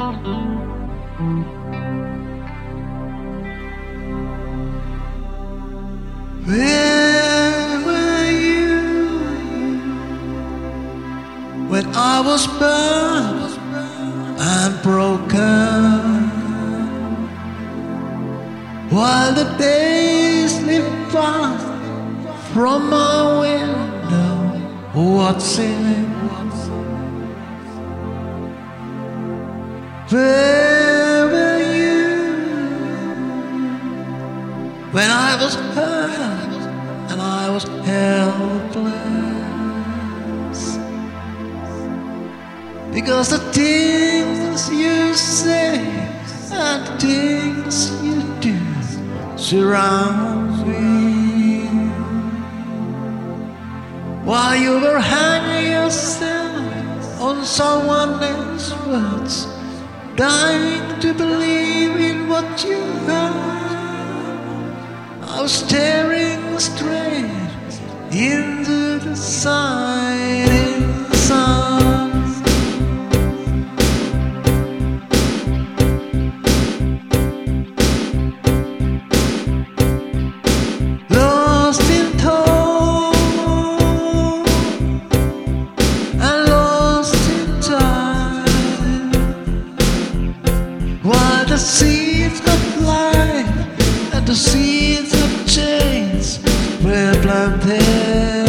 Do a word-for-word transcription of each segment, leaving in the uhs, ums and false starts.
Where were you when I was burned and broken? While the days slip fast from my window, what's in it? Where were you when I was hurt and I was helpless? Because the things you say and the things you do surround me, while you were hanging yourself on someone else's words, dying to believe in what you heard. I was staring straight into the setting sun. Lost in thought and lost in time, while the seeds of life and the seeds of change were planted.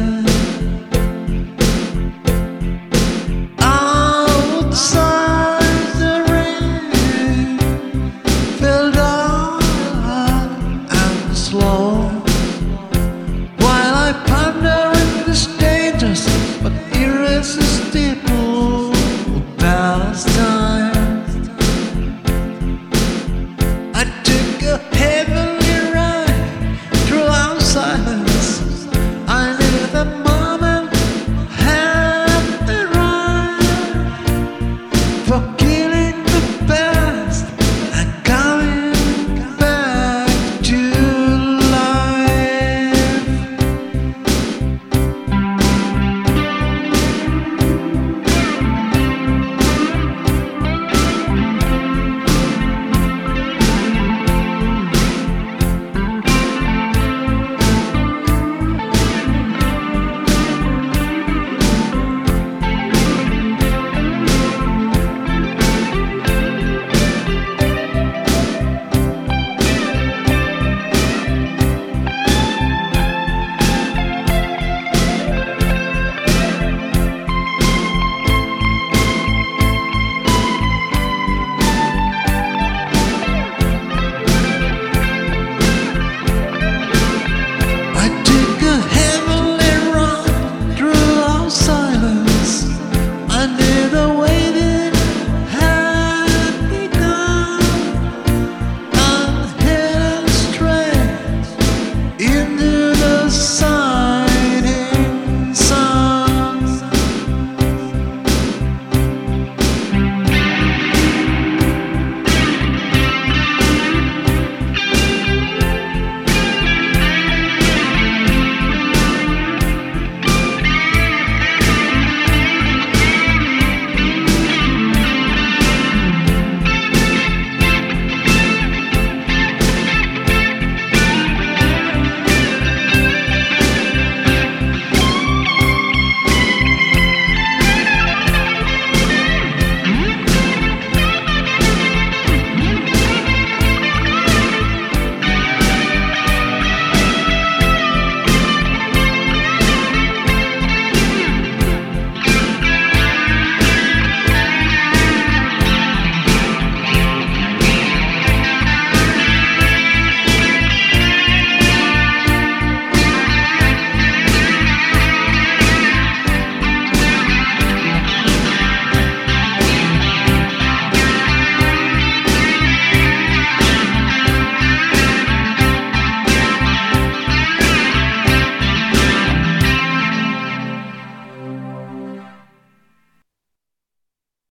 Outside the rain fell down and slow, while I ponder in this dangerous but irresistible past.